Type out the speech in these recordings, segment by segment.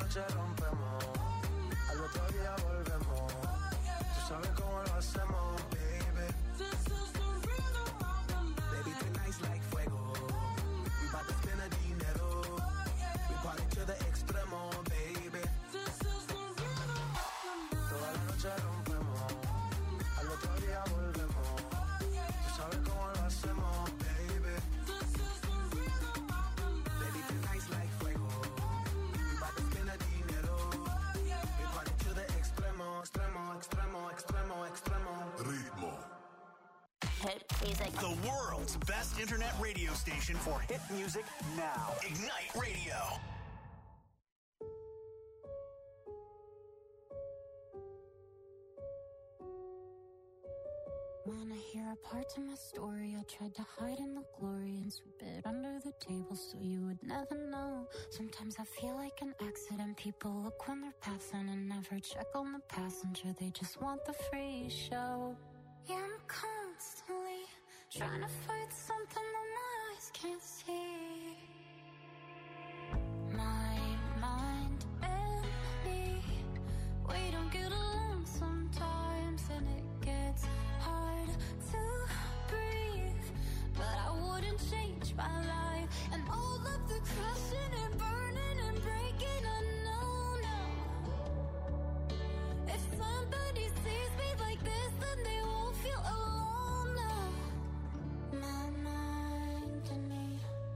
noche rompemos, al otro día volvemos. Tú sabes cómo lo hacemos, baby. This is the rhythm of the night. Baby, tonight's like fuego. We bout to spend the dinero. We party to the extremo, baby. This is the rhythm of the night. Toda la noche rompemos, al otro día volvemos. Tú sabes cómo lo hacemos, baby. This is the rhythm of the night. Baby, tonight's like fuego. We bout to spend the dinero. We party to the extremo, extremo, extremo, extremo, extremo. Ritmo. Hit music. The world's best internet radio station for hit music now. Ignite Radio. Wanna hear a part of my story? I tried to hide in the glory and sweep it under the table so you would never know. Sometimes I feel like an accident. People look when they're passing and never check on the passenger. They just want the free show. Yeah, I'm constantly trying to fight something that my eyes can't see. My mind and me, we don't get along sometimes, and it gets hard to breathe. But I wouldn't change my life, and all of the crashing and burning and breaking, I know now. If somebody sees me like this, then they won't feel alone now. My mind and me.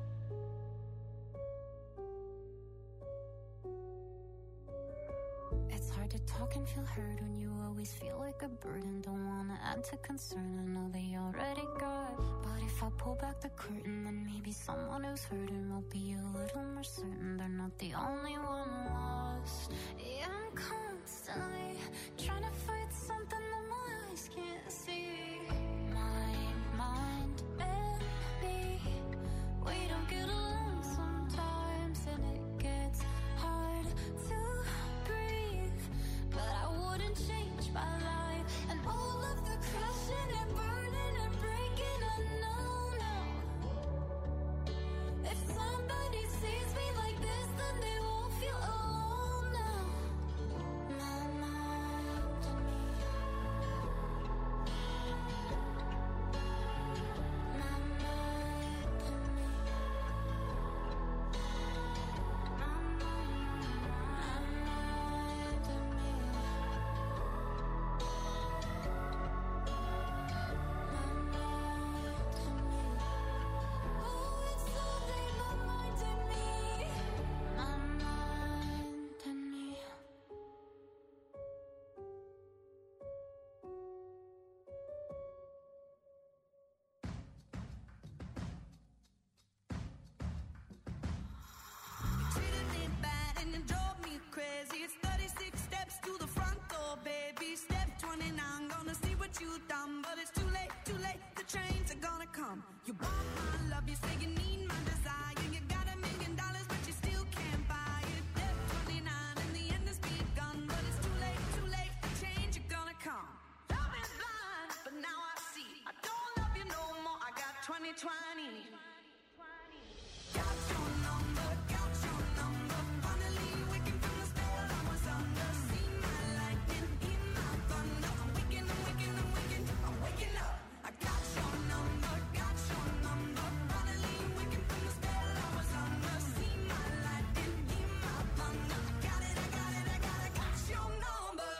It's hard to talk and feel heard when you always feel like a burden. Don't wanna add to concern, I know they already got. But if I pull back the curtain, then maybe someone who's hurting will be a little more certain they're not the only one lost. Yeah, I'm constantly trying to fight something that my eyes can't see. My mind and me, we don't get along sometimes, and it gets hard to breathe. But I wouldn't change my life, and all of the crashing and burning and breaking, I know now. If somebody sees me like this, then they won't feel alone now. My mind and me. My mind and me. My mind and me. Oh, it's something my mind and me. My mind and me. Treated me bad and you drove me crazy. It's 36 steps to the front door, baby. Step 29, gonna see what you done. But it's too late, the trains are gonna come. You want my love, you say you need my desire. You got $1 million, but you still can't buy it. Step 29, and the end has begun. But it's too late, the change are gonna come. Love is blind, but now I see. I don't love you no more, I got 2020. Got your number, finally waking from the spell I was under. See my lightning, hear my thunder. I'm waking, I'm waking up. I got your number, finally waking from the spell I was under. See my lightning, hear my thunder. I got it, got your number.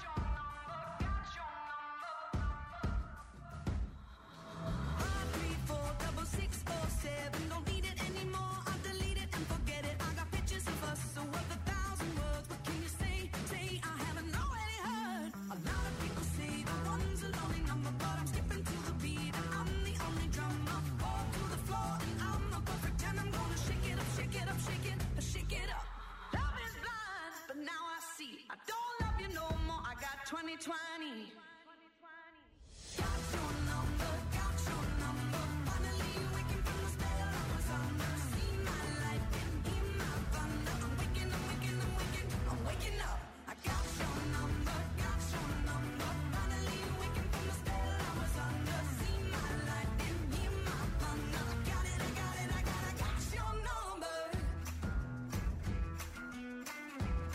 5346647. Don't need it anymore. I'll delete it and forget it. I got pictures of us, so worth 1,000 words. What can you say? I haven't already heard. A lot of people say the one's a lonely number, but I'm skipping to the beat and I'm the only drummer. Fall to the floor and I'm a perfect 10. I'm gonna shake it up, shake it up, shake it, shake it up. Love is blind, but now I see. I don't love you no more. I got 2020. Got your number, finally waking from the spell I was under. See my lightning, hear my thunder. I'm waking, I'm waking up. I got your number, finally waking from the spell I was under. See my lightning, hear my thunder. I got it, I got your number.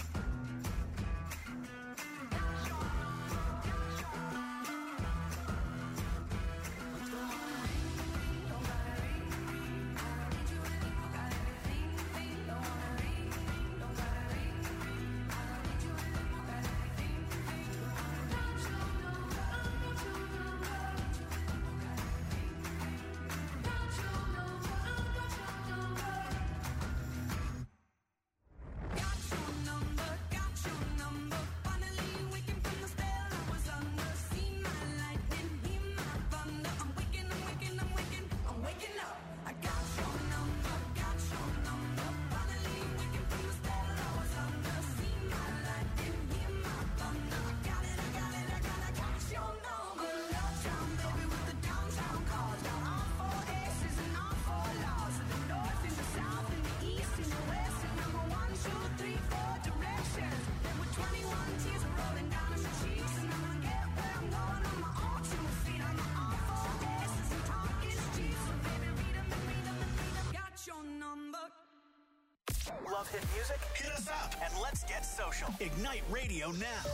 love hit music? Hit us up and let's get social. Ignite Radio now.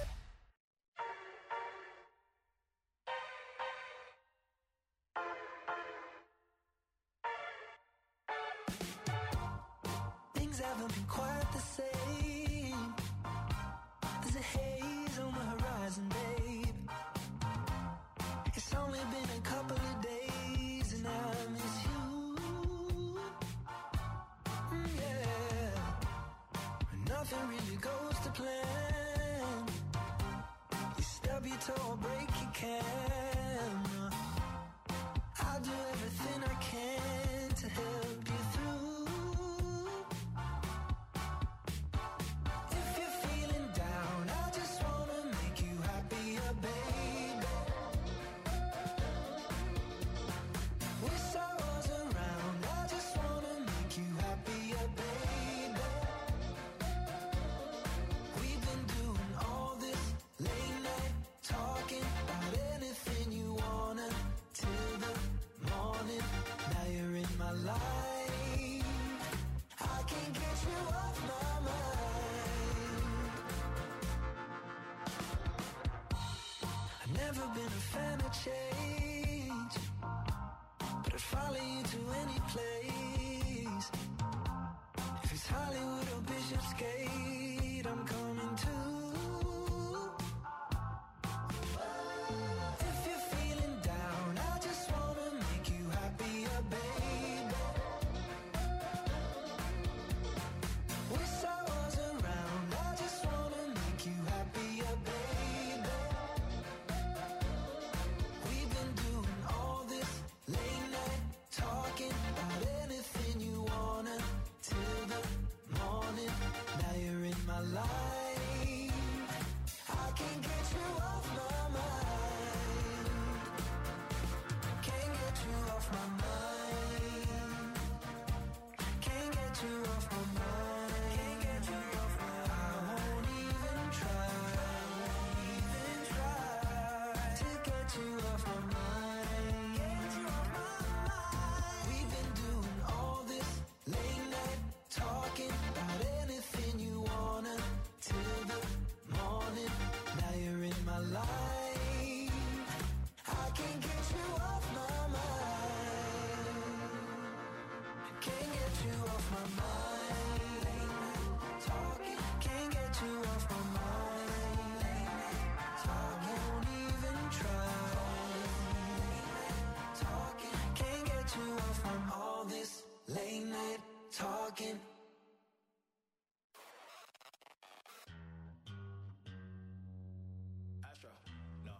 Things haven't been quite the same. There's a haze on the horizon, babe. It's only been a couple of days and I miss you. Yeah. Nothing really goes to plan. You stub your toe or break your camera. I'll do everything I can to help you through. If you're feeling down, I just wanna make you happier, baby. Wish I was around, I just wanna make you happier, baby. We've been doing all this late night talking about anything you wanna till the morning. Now you're in my life, I can't get you off my mind. I've never been a fan of change, but I'd follow you to any place. If it's Hollywood or Bishopsgate, I'm coming too. If you're feeling down, I just wanna make you happier, baby. Wish I was around, I just wanna make you happier, baby. We've been doing all this late night talking about anything you wanna till the morning. Now you're in my life, I can't get you off my mind. Can't get you off my mind. Can't get you off my mind. Can't get you off my mind. I won't even try to get you off my mind. Get you off my mind. We've been doing all this late night talking about anything you wanna till the morning. Now you're in my life, I can't get you off my mind. Can't get you off my mind. Late night talking. Can't get you off my mind. Late night talking. Won't even try. Talking. Can't get you off from all this late night talking. Astro, no.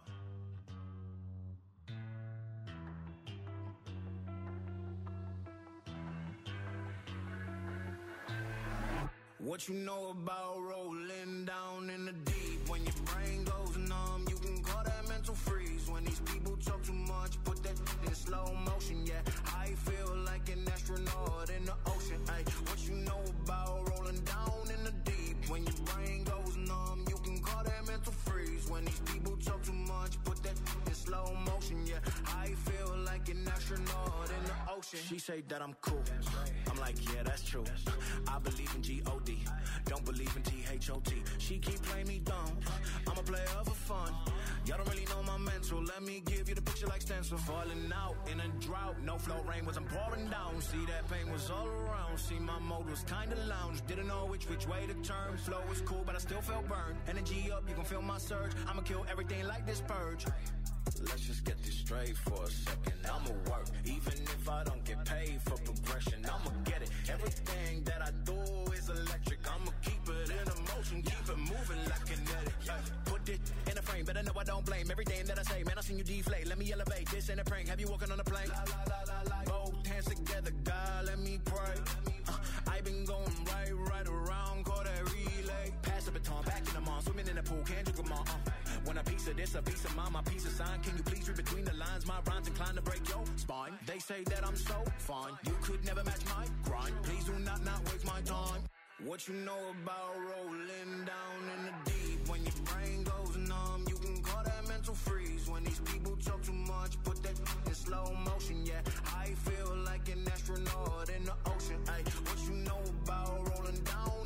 What you know about rolling down in the deep? When your brain goes numb, you can call that mental freeze. When these people talk too much, put that in slow motion, yeah. I feel like an astronaut in the ocean, ay. What you know about rolling down in the deep? When your brain goes numb, you can call that mental freeze. When these people talk too much, put that in slow motion, yeah. I feel like an astronaut in the ocean. She say that I'm cool. I'm like, yeah, that's true. I believe in G-O-D, don't believe in T-H-O-T. She keep playing me dumb, I'm a player for fun. Y'all don't really know my mental, let me give you the picture like stencil. Falling out in a drought, no flow rain wasn't pouring down. See that pain was all around, see my mode was kinda lounge. Didn't know which way to turn, flow was cool but I still felt burned. Energy up, you can feel my surge, I'ma kill everything like this purge. Let's just get this straight for a second. I'ma work, even if I don't get paid for progression. I'ma get it. Everything that I do is electric. I'ma keep it in motion, keep it moving like kinetic. Put it in a frame, better know I don't blame everything that I say. Man, I seen you deflate. Let me elevate. This ain't a prank. Have you walking on a plane? Both hands together, God, let me pray. I been going right around, call that relay. Pass the baton, back in the mall, swimming in the pool, can't drink them all. When a piece of this, a piece of mine, my piece of sign. Can you please read between the lines? My rhymes inclined to break your spine. They say that I'm so fine, you could never match my grind. Please do not waste my time. What you know about rolling down in the deep? When your brain goes numb, you can call that mental freeze. When these people talk too much, put that in slow motion, yeah. I feel like an astronaut in the ocean, ay. What you know about rolling down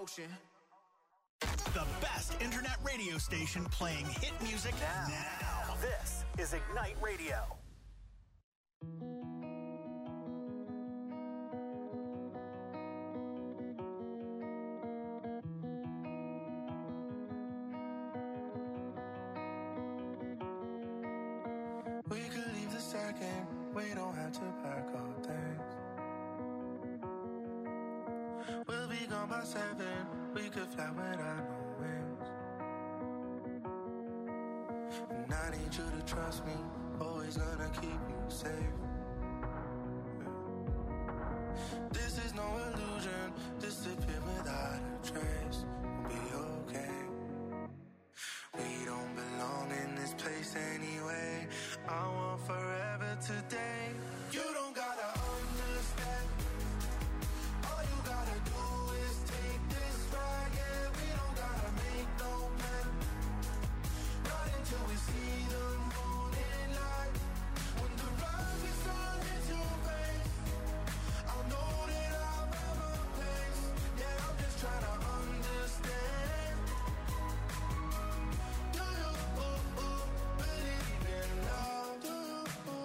motion. The best internet radio station playing hit music now. This is Ignite Radio. We could leave the second, we don't have to pack our things. We'll be gone by 7, we could fly without no wings. And I need you to trust me, always gonna keep you safe. This is no illusion, disappear without a trace. We'll be okay. We don't belong in this place anyway. I want forever today. You don't gotta understand. All you gotta do is take this ride. Yeah, we don't gotta make no plan. Not until we see the morning light. When the rising sun hits your face, I'll know that I'll have a place. Yeah, I'm just trying to understand. Do you believe in love? Do you?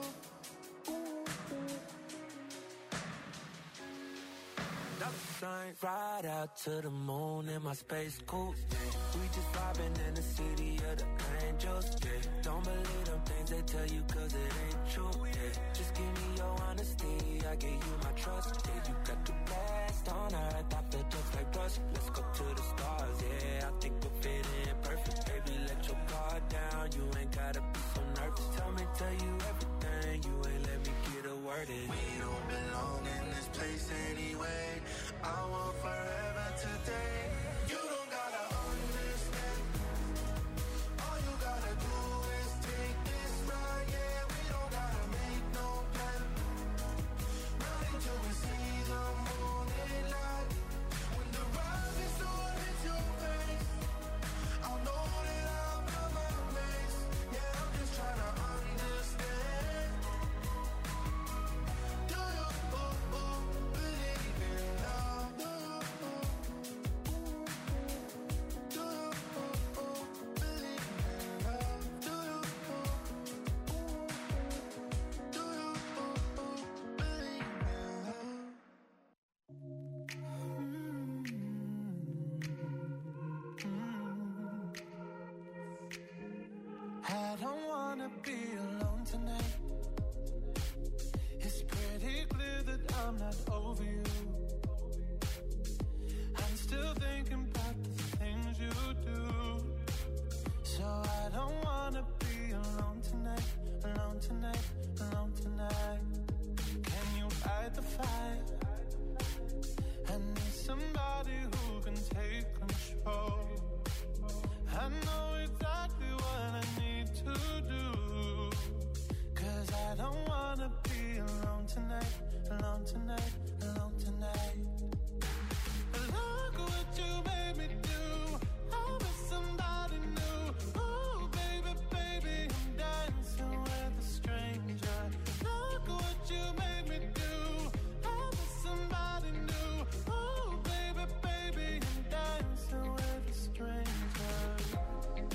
Ride out to the moon in my space coupe. We just vibing in the city of the angels. Yeah. Don't believe them things they tell you 'cause it ain't true. Yeah. Just give me your honesty, I give you my trust. Yeah, you got the best on earth, I feel just like rust. Let's go to the stars, yeah, I think we'll fit in perfect. Baby, let your guard down, you ain't gotta be so nervous. Tell you everything, you ain't let me get a word in. We don't belong in this place anyway. I want forever today. You don't gotta understand. All you gotta do is take this ride. Yeah, we don't gotta make no plan. Not until we see the morning light. When the rising sun hits your face, I'll know that I'll have my place. Yeah, I'm just trying to understand. Do you believe in love? Do you believe in love? Do you believe in love? I don't wanna be alone tonight. It's pretty clear that I'm not over you. I'm still thinking about the things you do. So I don't wanna be alone tonight, alone tonight, alone tonight. Can you fight the fight? I need somebody who can take control. I know exactly what I need to do. 'Cause I don't wanna be alone tonight, alone tonight, alone tonight. Look what you made me do. I was somebody new. Oh, baby, baby, I'm dancing with a stranger. Look what you made me do. I was somebody new. Oh, baby, baby, I'm dancing with a stranger.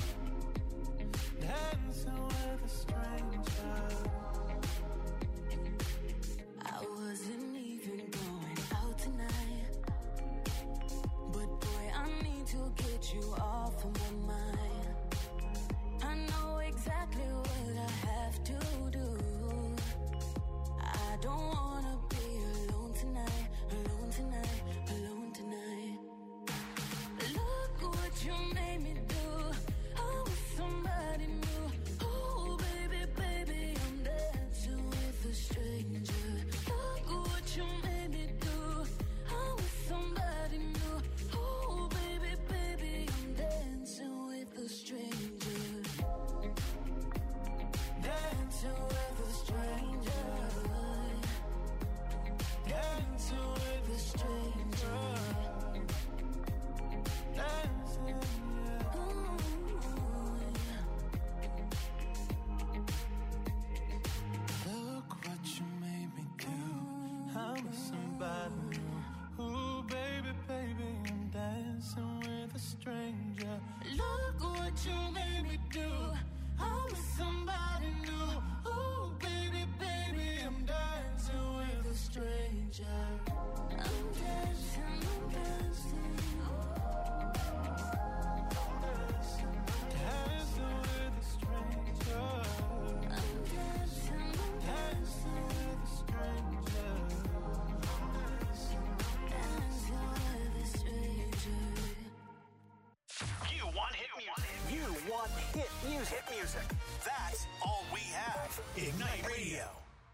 music. That's all we have. Ignite Radio.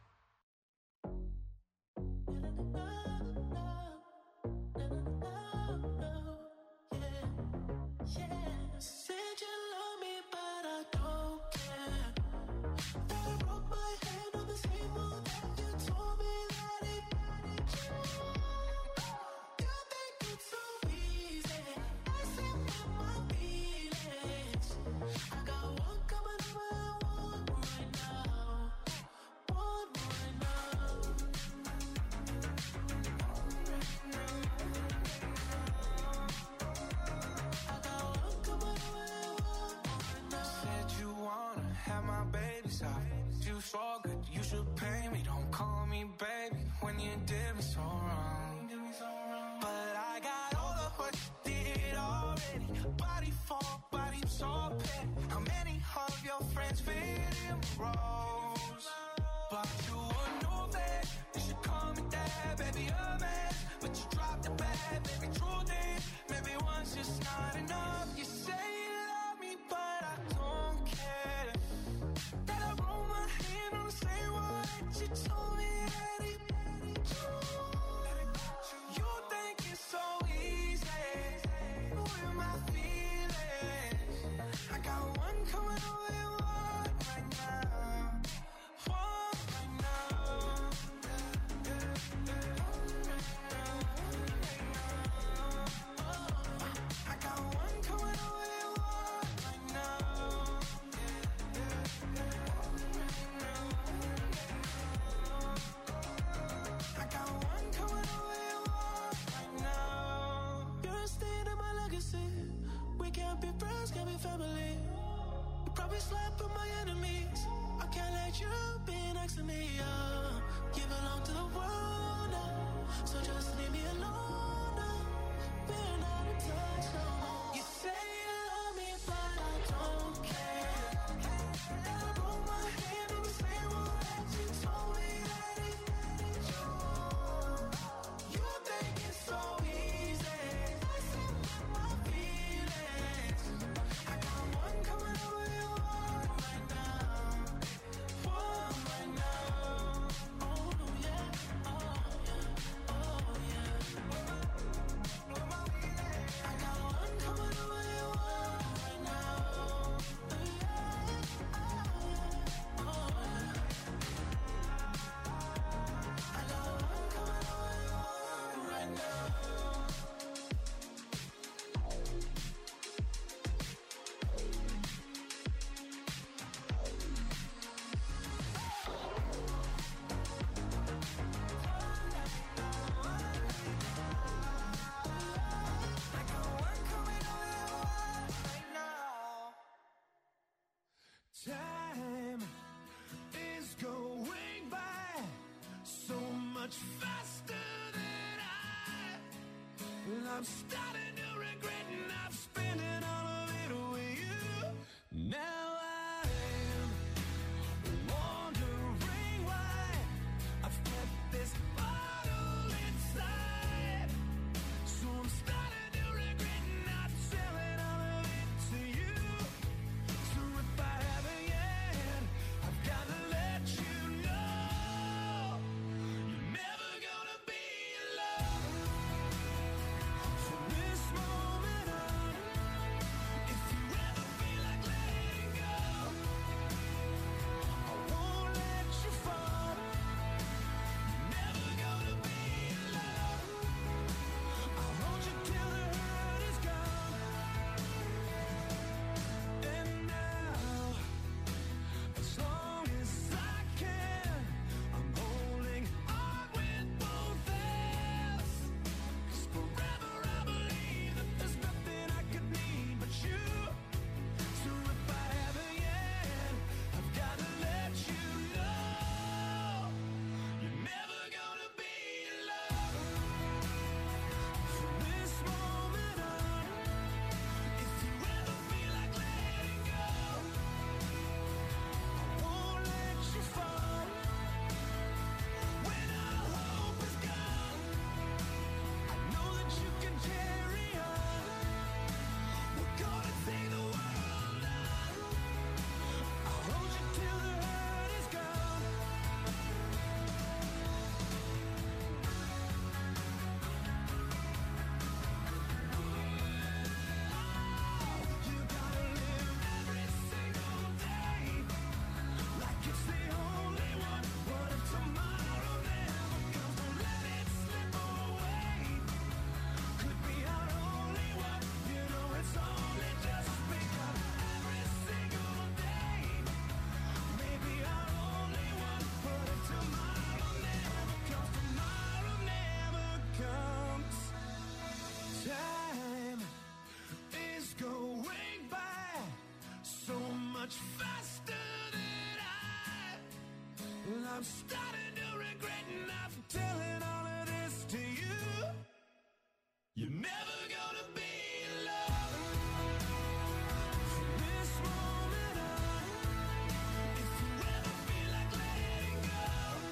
So good, you should pay me. Don't call me baby when you did me so wrong. But I got all of what you did already. Body for body, I'm so petty. How many of your friends fit in rows? But you would know that you should call me dad, baby, a man. But you dropped the bag, baby, truth is, maybe one's just not enough. You say you love me, but I don't care. That I roll my hand on the same one that you told me that it you think it's so easy with my feelings. I got one coming away, one right now. One right now. I got one coming away, one right now. I got one coming away, one right now. You're a stain in my legacy. We can't be friends, can't be family. You probably slept with my enemies. I can't let you be next to me. You belong to the world now, so just leave me alone now. We're not in touch no more. You say you love me, but I don't care. And I broke my hand on the same one that you told me that it you think it's so easy. Messing with my feelings. I got one coming away, one right now. One right now. Oh yeah, oh yeah, oh yeah. I got one coming away, one right now. Oh yeah. I got one coming away, one right now. I got one coming away, one right now. Time is going by so much faster than I'm starting to regret, and I'm spending all of it with you. Now I'm wondering why I've kept this bottle inside. So I'm starting to regret not selling all of it to you. So if I haven't yet, I've got to let you know you're never gonna be alone. So this I'm starting to regret not telling all of this to you. You're never gonna be alone from this moment on. If you ever feel like letting go,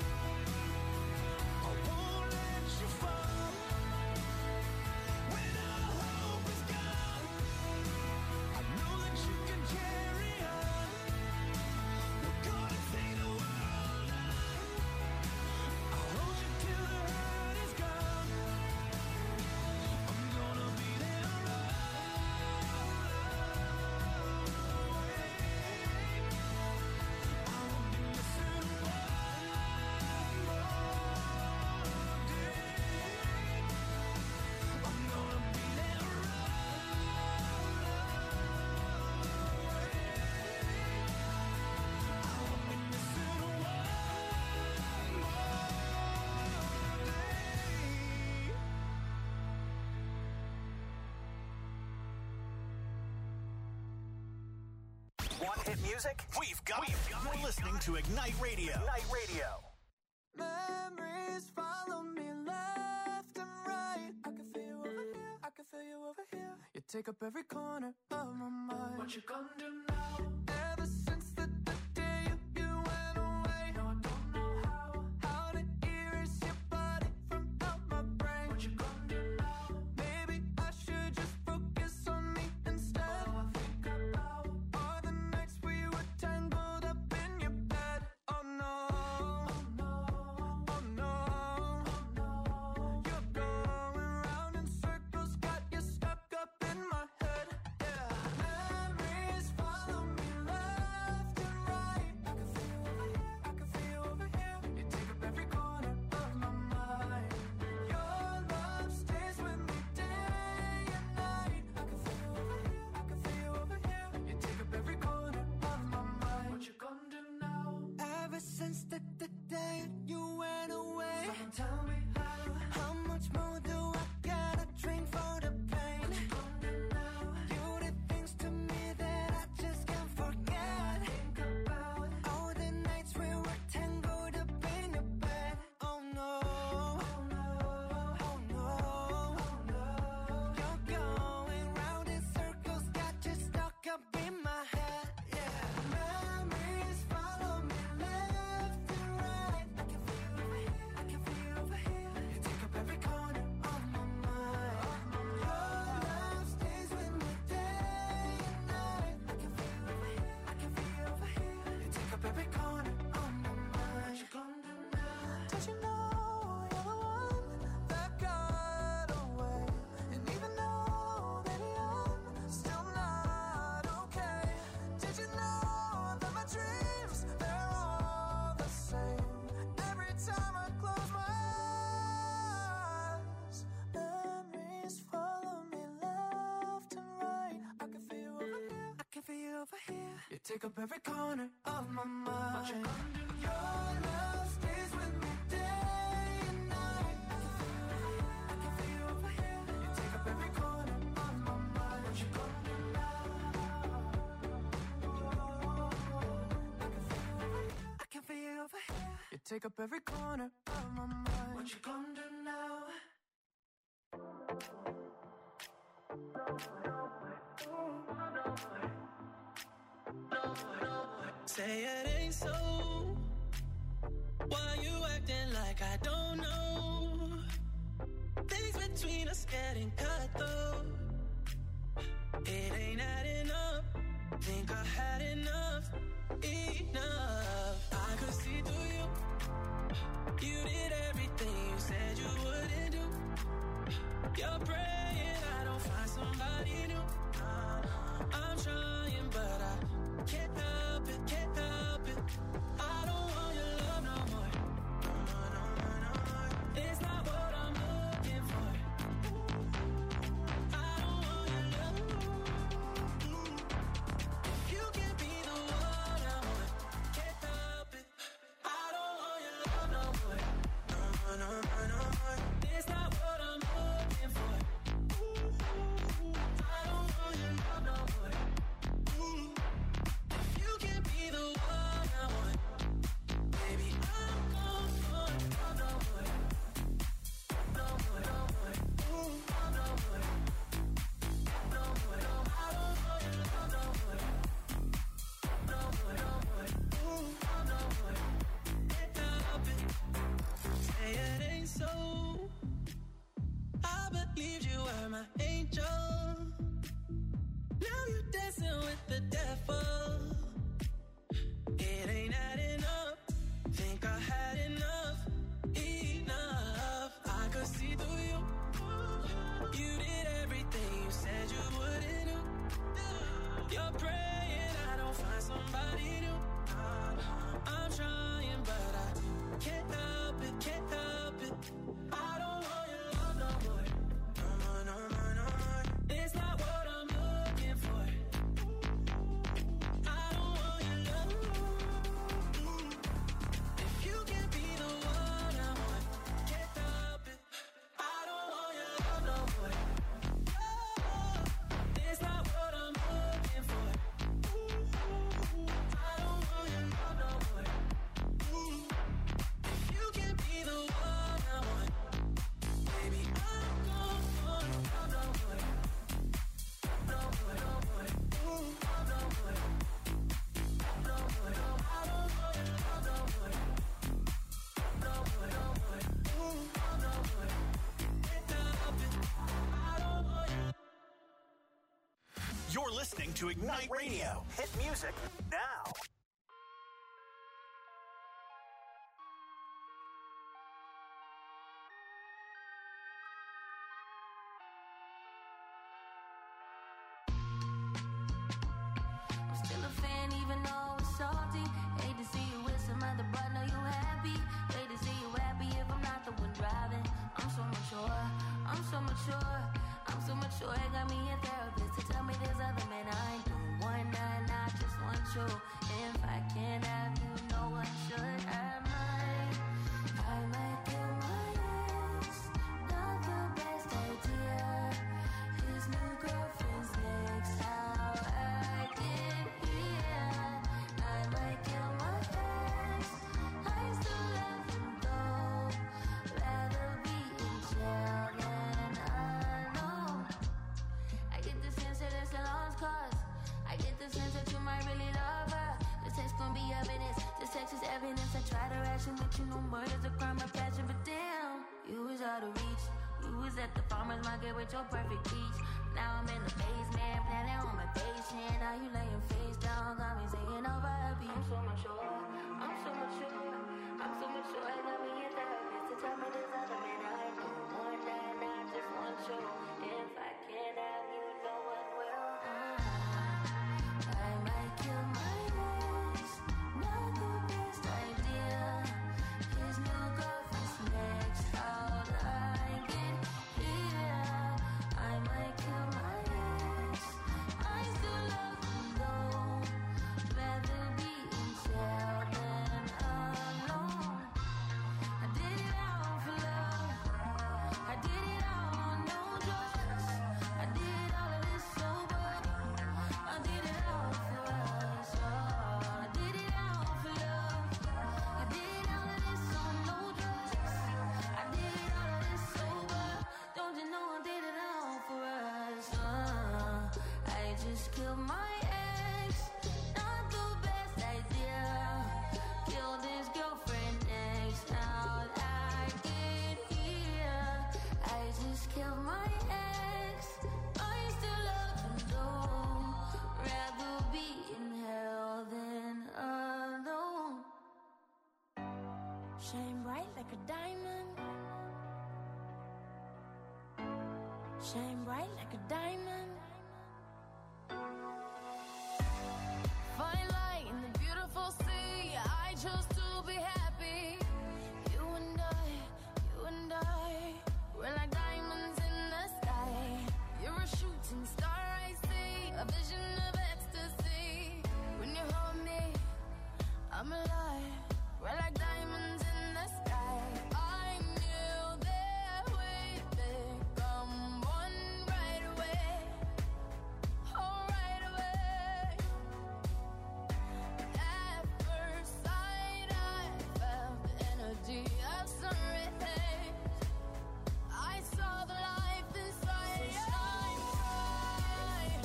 I won't let you fall. When all hope is gone, I know that you can carry on. We're gonna take the world on. I'll hold you till the hurt is gone. I'm gonna be there I won't be missing one more day. I'm gonna be there I won't be missing one more day. Want hit music? We've got it. You're listening to Ignite Radio. Ignite Radio. Memories follow me left and right. I can feel you over here. I can feel you over here. You take up every corner of my mind. What you gonna do now? Ever since the day you went away, no, I don't know how to erase your body from out my brain. What you gonna do now? Maybe I should just focus on me instead. All I think about are the nights we were tangled up in your bed. Oh no, oh no, oh no, oh no. You're going round in circles, got you stuck up in my head. Yeah, memories follow me left and right. I can feel you over here, I can feel you over here. You take up every corner of my mind. Your love stays with me day and night. I can feel you over here, I can feel you over here. You take up every corner of my mind. What you gonna do now? Ever since the day you went away, someone tell me how much more do I gotta drink for the pain? What you gonna do now? You did things to me that I just can't forget. Think about all the nights we were tangled up in your bed. Oh no, oh no, oh no, oh no. You're going round in circles, got you stuck up in my head. Yeah, memories follow me left and right. I can feel you over here, I can feel you over here. You take up every corner of my mind. Your love stays with me day and night. I can feel you over here, I can feel you over here. You take up every corner of my mind. What you gonna do now? Did you know you're the one that got away? And even though, baby, I'm still not okay. Did you know that my dreams, they're all the same? Every time I close my eyes, memories follow me left and right. I can feel you over here, I can feel you over here. You take up every corner of my mind. What you gonna do? Your love stays with me day and night. I can feel you over here, I can feel you over here. You take up every corner of my mind. What you gonna do now? I can feel you over here. You take up every corner of my mind. What you gonna do now? Say it ain't so. Why you acting like I don't know? Things between us getting cut though. It ain't adding up. Think I had enough. I could see through you. You did everything you said you wouldn't do. You're praying I don't find somebody new. I'm trying, but I can't help it, can't help it. I don't want your love no more. No more. It's not what I'm looking for. I don't want your love. If you can be the one. You're listening to Ignite Radio. Hit music now. I'm still a fan even though it's salty. Hate to see you with some other, but know you happy. Hate to see you happy if I'm not the one driving. I'm so mature, I'm so mature, I'm so mature. It got me a therapist to tell me there's other men I ain't doing one night, I just want you. If I can't have you, no one should. I might kill my ex. Not the best idea. His new girlfriend's next. How I get here. I might kill my ex. I still love him though. Rather be in jail than alone. I get the sense that it's a lost cause. I get the sense that you might really love her. This text gon' be evidence. This text is evidence. I try to ration, but you know murder's a crime of passion. But damn, you was out of reach. You was at the farmer's market with your perfect peach. Now I'm in the basement, planning on my patient. Now you laying face down, got me singing over a beat. I'm so mature, I'm so mature, I'm so mature. I got me a therapist to tell me there's other men I do. One night, I just want you. If I can't have you, no one will. I might kill my ex. Not the best idea. His new girlfriend's next. How'd I get here? I might kill my ex. I still love him though. Rather be in jail than alone. I did it all for love. I did it all on no drugs. I did all of this sober. I did it all for us. I did it all for love. I did all of this on no drugs. I did all of this sober. Don't you know I did it all for us? I just killed my ex. Not the best idea. Killed his girlfriend next. How'd I get here? I just killed my ex. I still love him though. Rather be in hell than alone. Shine bright like a diamond. Shine bright like a diamond. Find light in the beautiful sea. I chose to be happy. You and I, we're like diamonds in the sky. You're a shooting star, I see, a vision of ecstasy. When you hold me, I'm alive. We're like diamonds in the sky. I knew that we'd become one right away. Oh, right away. At first sight, I felt the energy of sun rays. I saw the life inside you. Shine bright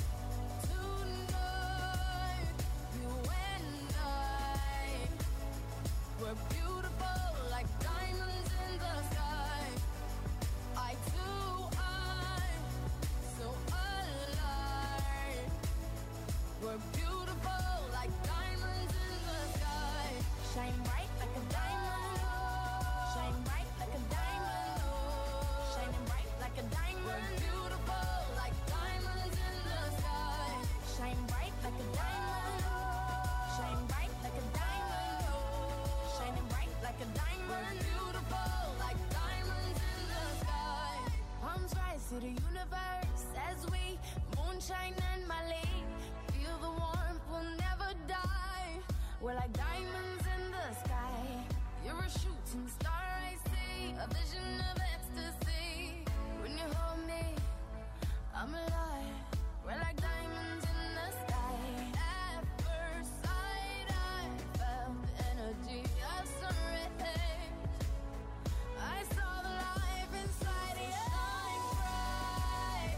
tonight. You and I, we're beautiful like diamonds in the sky. I too, I'm so alive. We're beautiful like diamonds in the sky. Shine bright like a diamond. Shine bright like a diamond. Shining bright like a diamond. We're beautiful like diamonds in the sky. Shine bright like a diamond. Shine bright like a diamond. Shining bright like a diamond. We're beautiful like diamonds in the sky. Palms rise to the universe as we moonshine and Malay. Feel the warmth, we'll never die. We're like diamonds in the sky. You're a shooting star, I see, a vision of ecstasy. When you hold me, I'm alive. We're like diamonds in the sky. At first sight, I felt the energy of sun rays. I saw the life inside you. Shine bright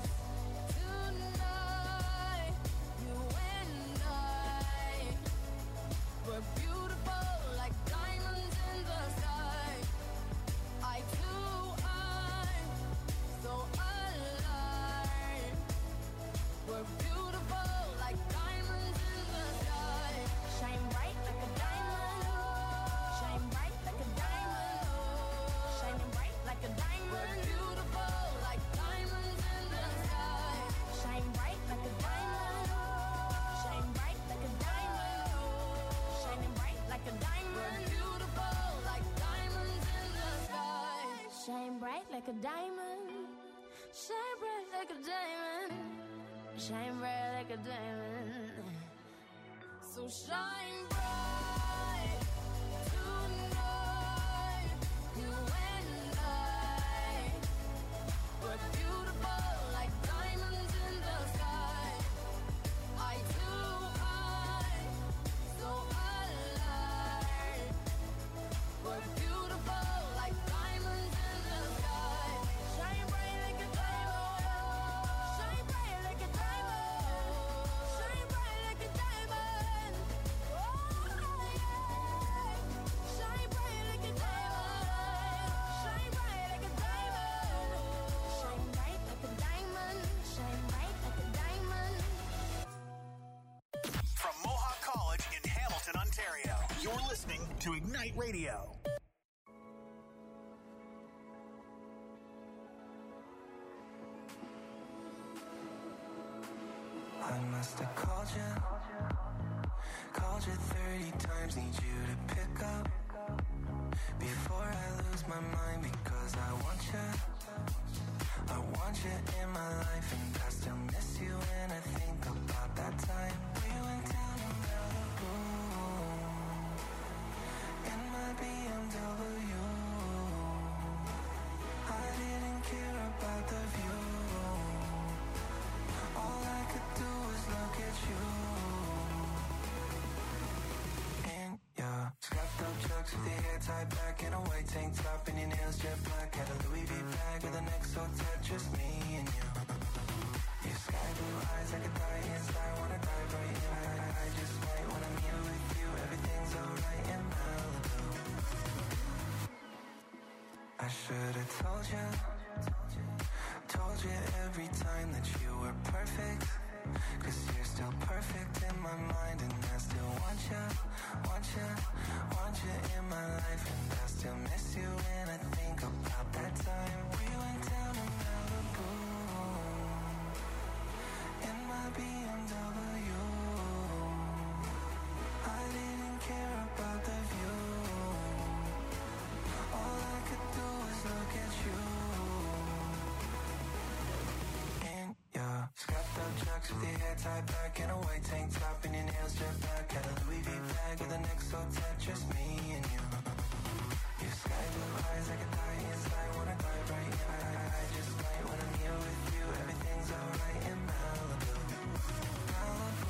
tonight. You and I, we're beautiful like diamonds in the sky. I too, I'm so alive. We're beautiful like a diamond. Shine bright like a diamond. Shine bright like a diamond. So shine bright tonight. You and I. We're beautiful like diamonds in the sky. Eye to eye, so alive. We're beautiful like diamonds in the sky. Shine bright like a diamond. Shine bright like a diamond. Shine bright like a diamond. Oh yeah. Shine bright like a diamond. Shine bright like a diamond. Shine bright like a diamond. Shine bright like a diamond. From Mohawk College in Hamilton, Ontario, you're listening to Ignite Radio. I must have called you 30 times, need you to pick up before I lose my mind, because I want you in my life, and I still miss you when I think about that time we went down to Malibu in my BMW. I didn't care about the view. All I could do was look at you. In your scrapped up chucks with your hair tied back in a white tank top and your nails jet black. Had a Louis V bag with a neck so tight, just me and you. Your sky blue eyes, I could die inside, wanna dive right in. I just might when I'm here with you. Everything's alright in Malibu. I should've told you every time that you were perfect, 'cause you're still perfect in my mind, and I still want you in my life, and I still miss you when I think about that time we went down to Malibu in my BMW. I didn't care about the view. All I could do was look at you. Yeah, scrapped up chucks with your hair tied back in a white tank top and your nails jet black. Had a Louis V bag with a neck so tight, just me and you. Your sky blue eyes, I could die inside, wanna dive right in. I just might when I'm here with you. Everything's alright in Malibu. Malibu.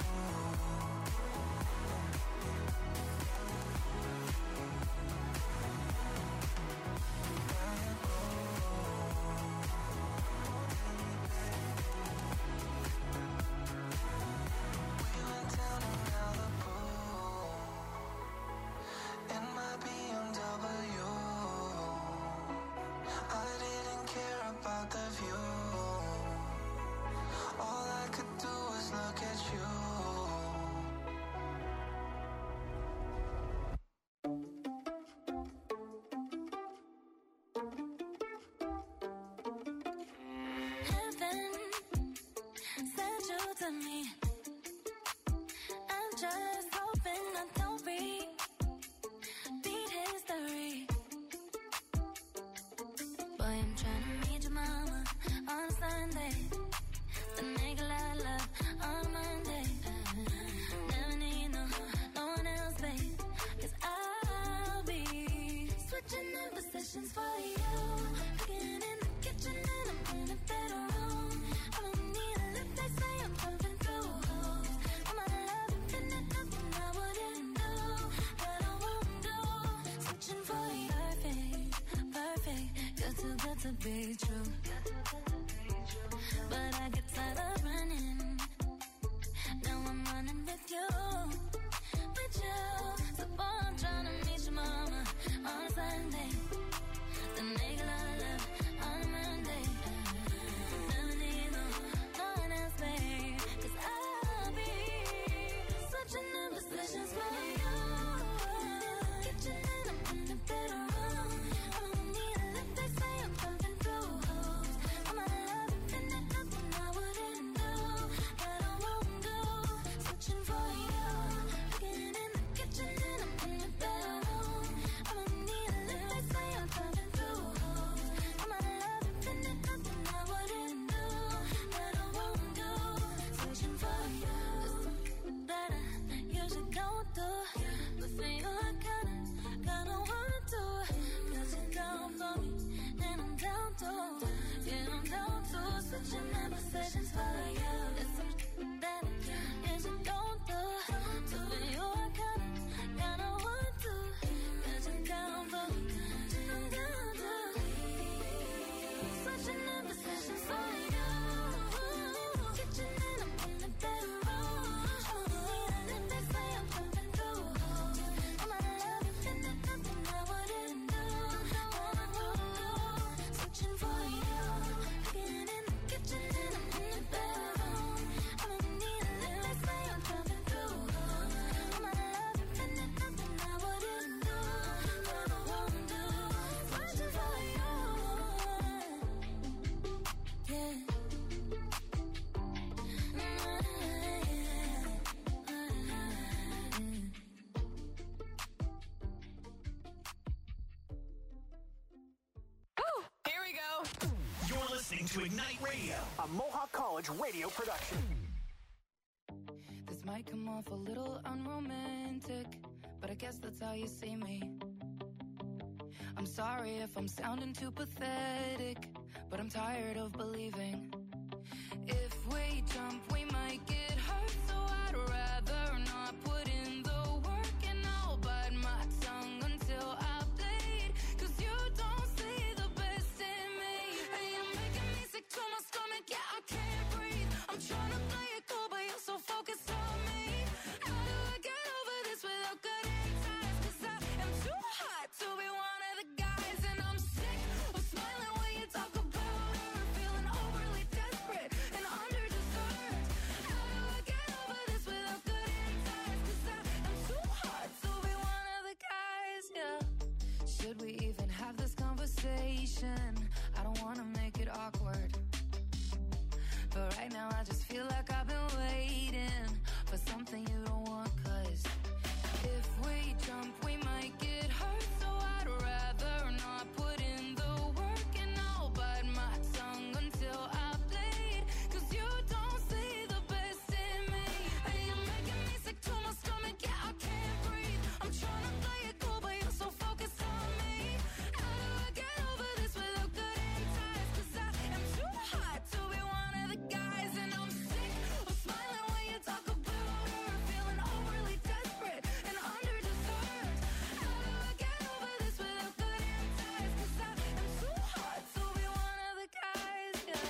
Heaven sent you to me. I'm just hoping I don't repeat history. Boy, I'm trying to meet your mama on Sunday, the nigga I love on Monday. Never need no one else, babe, 'cause I'll be switching in positions for you. Cooking in the kitchen and I'm in the bedroom. I don't need a lip, they say I'm jumping through holes. I'm a love infinite, nothing I wouldn't do, that I won't do. Switching for you, perfect, you're too good to be true. to Ignite Radio, a Mohawk College radio production. This might come off a little unromantic, but I guess that's how you see me. I'm sorry if I'm sounding too pathetic, but I'm tired of believing. If we jump, we might get hurt, so I'd rather not put in the work, and I'll bite my tongue until I bleed, 'cause you don't see the best in me, and you're making me sick to my stomach, yeah, I can't breathe. I'm trying to play it cool, but you're so focused on me. How do I get over this without cutting ties, 'cause I am too hot to be one of the guys, and I'm sick of smiling when you talk about her, feeling overly desperate and underdeserved. How do I get over this without cutting ties, 'cause I am too hot to be one of the guys, yeah. Should we even have this conversation? I don't wanna make it awkward, but right now I just feel like I've been waiting for something you don't want, 'cause if we jump, we might get hurt, so I'd rather not put in the work, and I'll bite my tongue until I bleed, 'cause you don't see the best in me, and you're making me sick to my stomach, yeah, I can't breathe. I'm trying to play it cool, but you're so focused on me. How do I get over this without cutting ties, 'cause I am too hot to be one of the guys, and I'm sick of smiling when you talk about her, feeling overly desperate and underdeserved. How do I get over this without cutting ties, 'cause I am too hot to be one of the guys, yeah.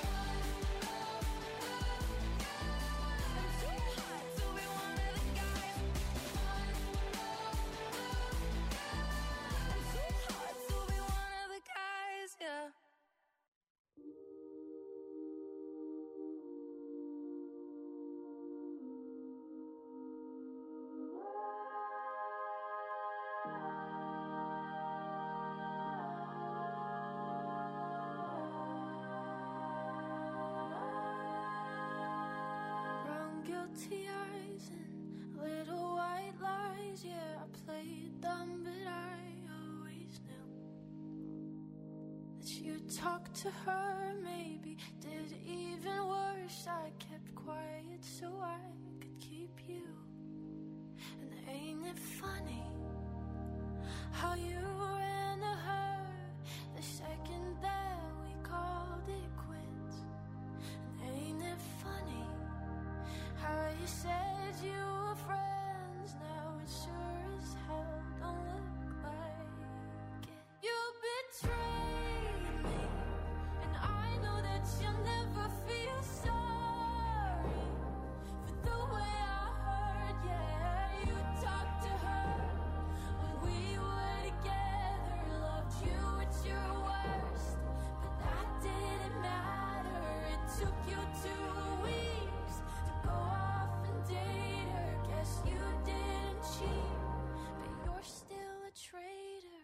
I'm too hot to be one of the guys. I'm too hot to be one of the guys, yeah. Brown guilty eyes and little white lies. Yeah, I played them, but I always knew that you talked to her, maybe did even worse. I kept quiet so I could keep you. And ain't it funny how you ran to her the second that we called it quits? And ain't it funny how you said you were friends, now it sure as hell don't look like it. You betrayed me, and I know that you'll never feel sorry for the way I heard, yeah. You talked to her when we were together, loved you at your worst, but that didn't matter. It took you 2 weeks to go off and date her. Guess you didn't cheat, but you're still a traitor.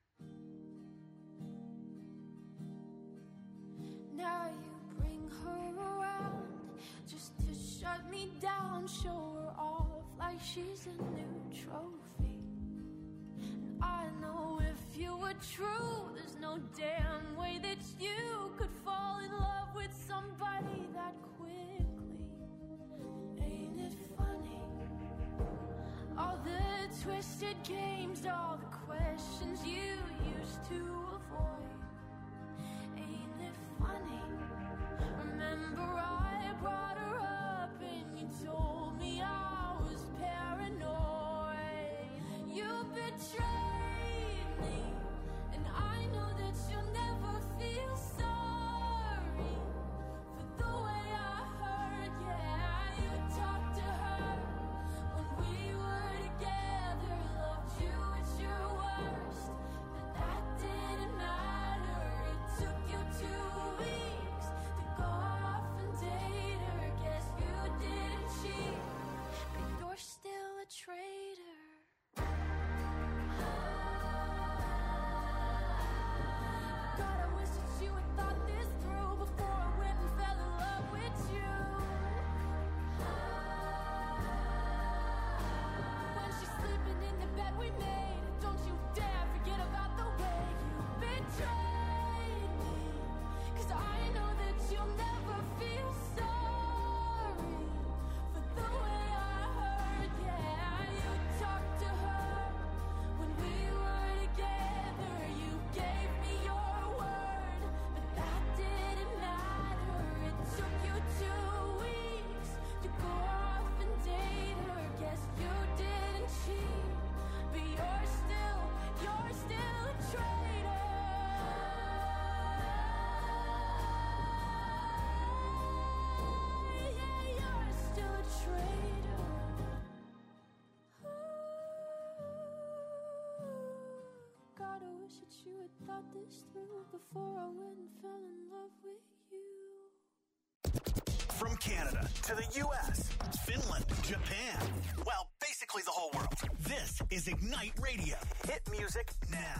Now you bring her around just to shut me down, show her off like she's a new trophy. And I know if you were true, there's no damn way that you could fall in love with somebody that quickly. Ain't it funny? All the twisted games, all the questions you used to avoid. Ain't it funny? Remember I brought her up and you told me I was paranoid. You betrayed me, and I know that you'll never feel sorry for the way I heard, yeah. You talked to her when we were together, loved you at your worst, but that didn't matter. It took you 2 weeks to go off and date her. thought this through before I went and fell in love with you. From Canada to the U.S., Finland, Japan, well, basically the whole world. This is Ignite Radio. Hit music now.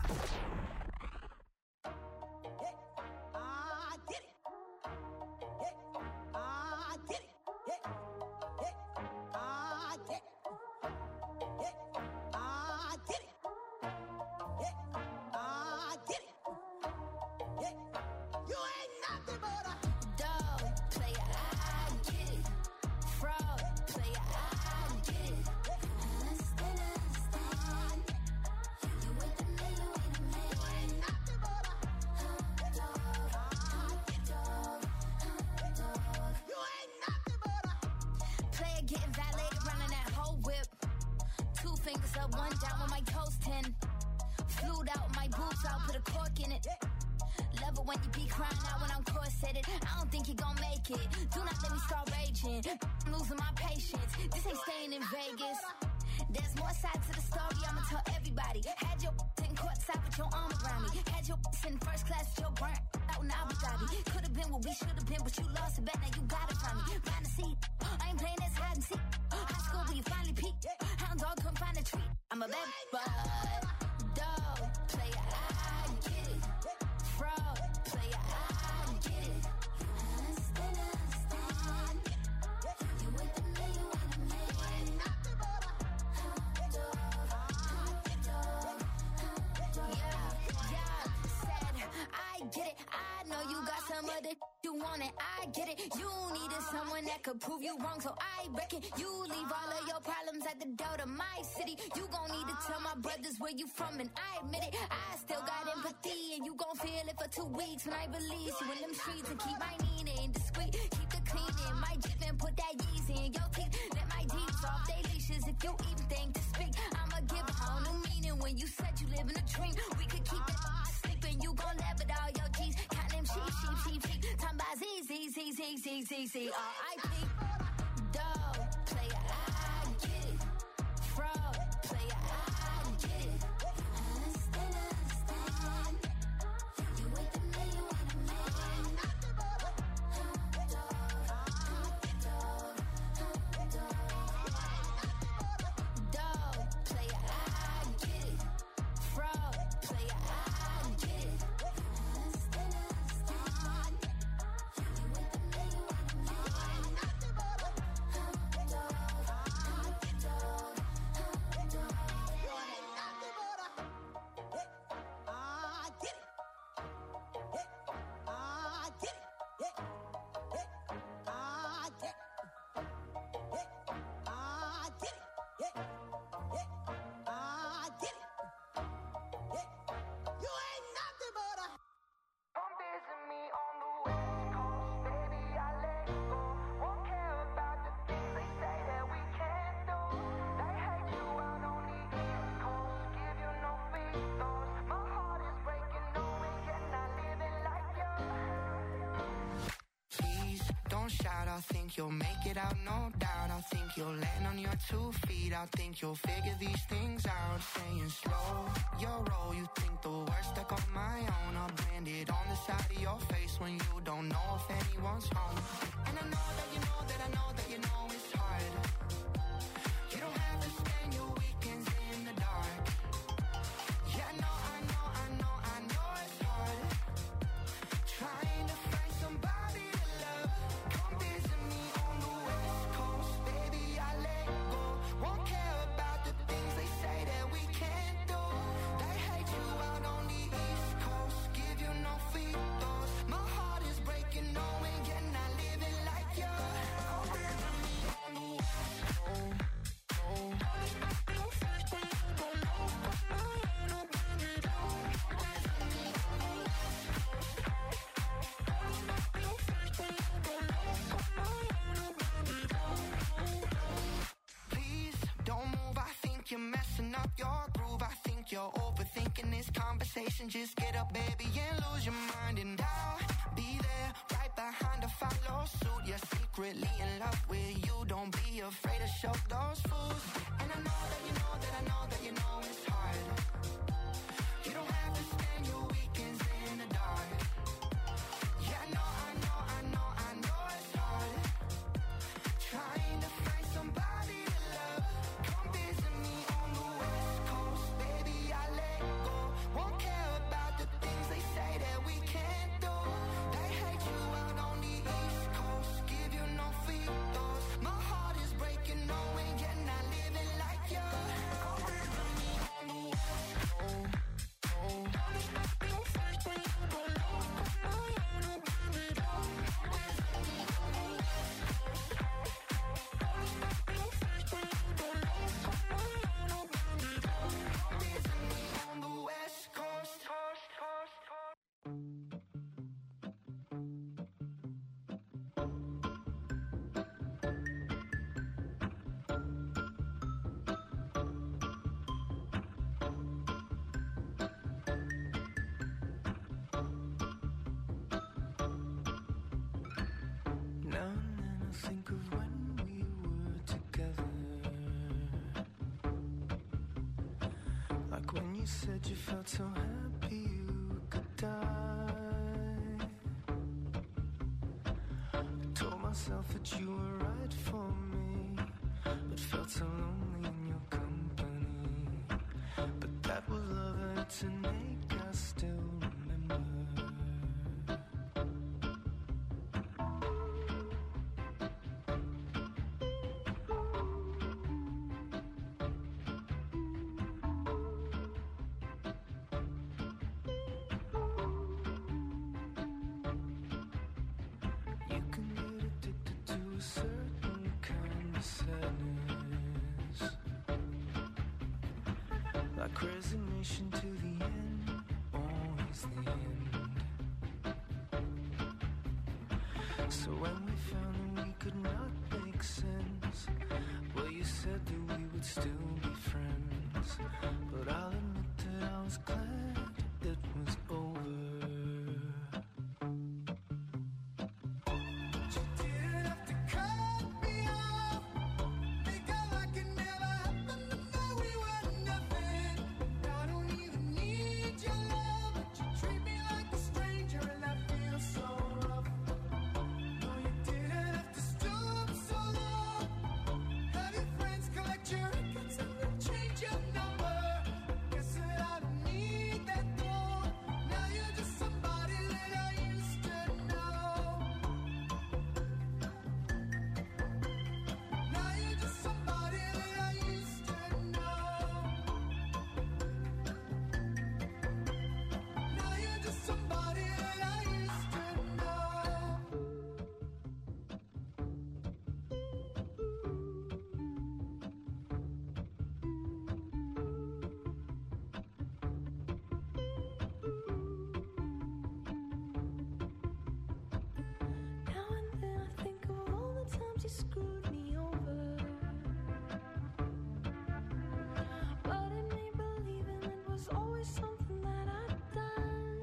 Could prove you wrong, so I reckon you leave all of your problems at the door to my city. You gon' need to tell my brothers where you from, and I admit it. I still got empathy, and you gon' feel it for 2 weeks when I release you in them streets. And keep my Nina discreet, keep the clean in my Jeep and put that Yeezy in your teeth. Let my Jeeps off they leashes if you even think to speak. I'ma give a whole new meaning when you said you live in a dream. We could keep it sleeping, you gon' laugh at all your G's. Count them sheep. Time by Z, R.I.P. Dog, player, I get it. Fraud, player, I get it. Understand. You with the man, you with the man. Dog, player, I get it. Fraud, player, I get it. Shout, I think you'll make it out, no doubt. I think you'll land on your 2 feet. I think you'll figure these things out. Saying slow your roll, you think the worst stuck on my own. I'll brand it on the side of your face when you don't know if anyone's home. And I know that you know that I know that you know it's hard. You don't have to spend your weekends in the dark. Yeah, I know it's hard. Trying to find somebody to love. Come visit me on the West Coast, baby, I let go. Won't care about the things they say that we can't do. They hate you out on the East Coast, give you no free throws. My heart is breaking, knowing you're not living like you. Come visit me on the West Coast. Please don't move, I think you're messing up your groove. I think you're overthinking this conversation. Just get up, baby, and lose your mind. And I'll be there right behind to follow suit. You're secretly in love with you. Don't be afraid to show those fools. And I know that you know that I know that you know it's hard. You don't have to spend your weekend think of when we were together. Like when you said you felt so happy you could die. I told myself that you were right for me, but felt so lonely in your company. But that was love and to make us still remember. Like resignation to the end, always the end. So when we found that we could not make sense, well, you said that we would still be friends. But I'll admit that I was glad it was over. You screwed me over, but it made believing it was always something that I'd done.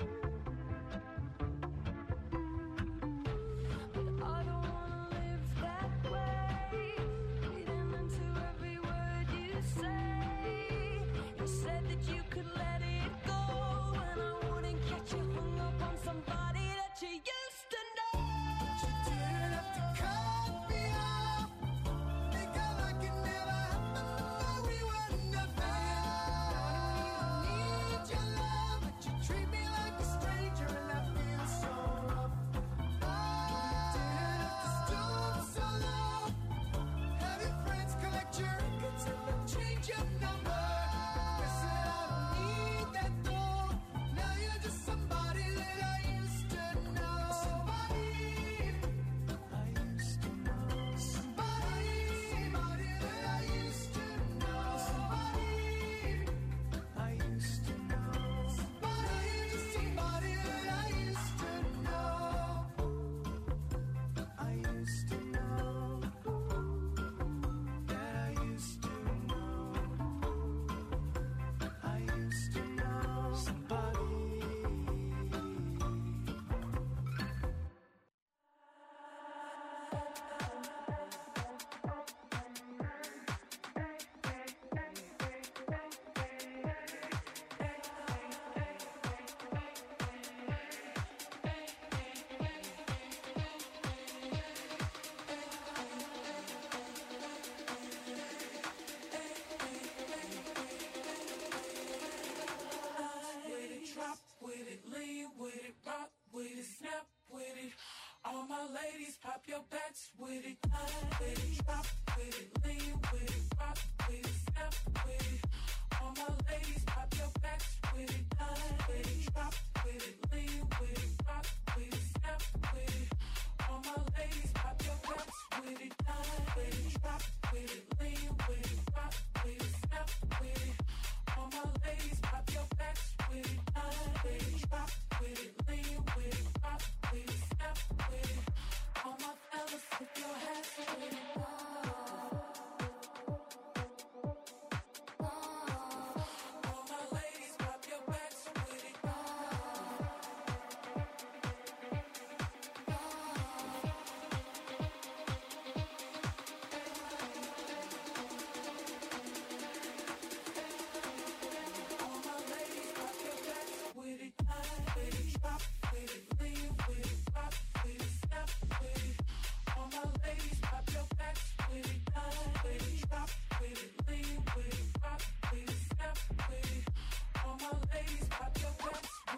But I don't wanna live that way, reading into every word you say. You said that you could let it go, and I wouldn't get you hung up on somebody that you used to know. But you didn't have to cut me. Change your number. Guess that I don't need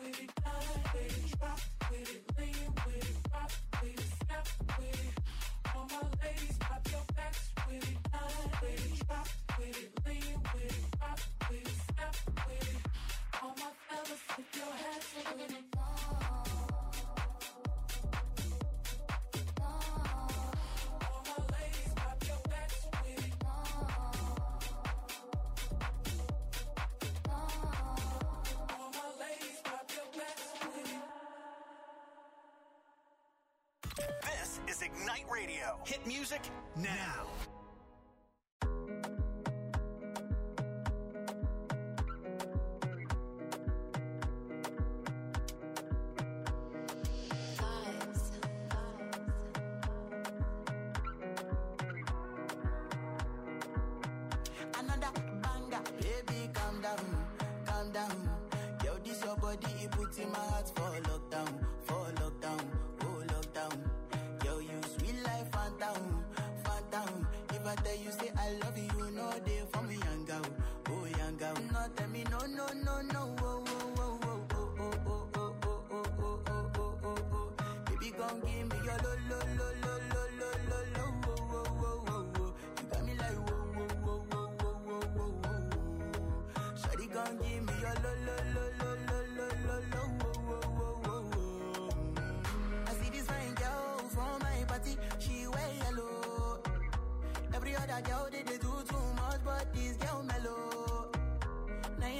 with it, line with it, drop with it, lean with it, rock with it, snap with it. All my ladies, pop your backs with it, line with it, drop with it, lean with it, rock with it, snap with it. All my fellas, put your hands with it. This is Ignite Radio. Hit music now. Another banger, baby, calm down, calm down. Yo, this your body, it puts in my heart for lockdown, oh lockdown. Yo, you sweet life, phantom, phantom. If I tell you say I love you, you know they for me, young girl, oh young girl. No, tell me no, no, no, no, oh, oh, oh, oh, oh, oh, oh, oh, oh, oh, oh, oh, oh, oh. Baby, come give me your lo, lo, lo, lo, lo, lo, lo, lo, oh, oh, oh, oh, oh. You got me like whoa, whoa, whoa, whoa, whoa, whoa, whoa, whoa. Shawty, come give me your lo, lo, lo, lo, lo, lo, lo, lo, oh, oh, oh, oh, oh. I see this fine girl from my party, she wear yellow. Every other girl they do too much, but this girl mellow.